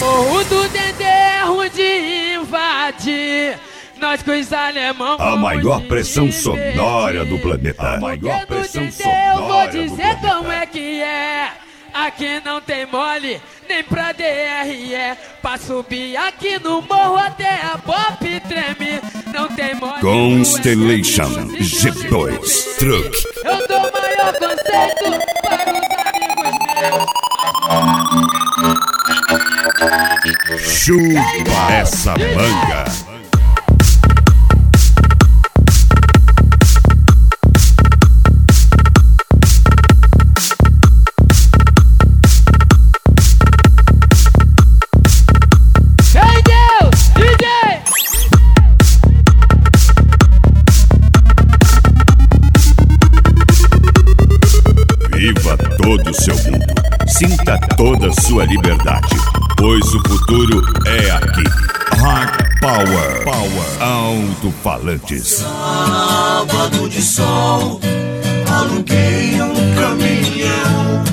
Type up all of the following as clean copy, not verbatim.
Morro do Dendê é ruim de invadir. Nós com os alemão. A maior pressão sonora do planeta. A maior pressão sonora. Eu vou dizer como é que é. Aqui não tem mole, nem pra DRE. Pra subir aqui no morro até a pop treme. Não tem mole. Constellation G2 Truck. Eu dou maior conceito para os amigos meus. Chupa essa manga. Viva todo o seu mundo, sinta toda a sua liberdade, pois o futuro é aqui. Hard Power, alto-falantes. Sábado de sol, aluguei um caminhão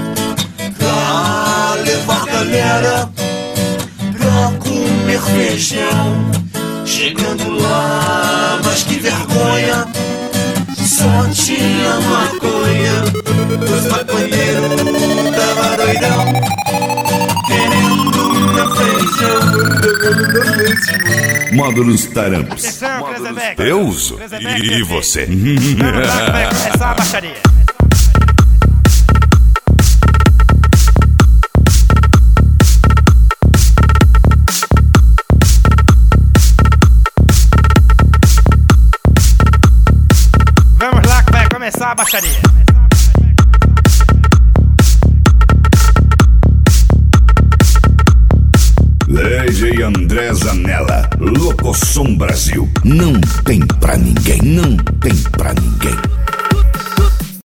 pra levar galera pra comer feijão. Chegando lá, mas que vergonha, só tinha maconha. Os maconheiros tava doidão, querendo meu feijão. Módulos Taramps. Eu uso. E você? Vai começar a baixaria. Vamos lá que vai começar a baixaria. Leide e André Zanella, Locosom Brasil. Não tem pra ninguém.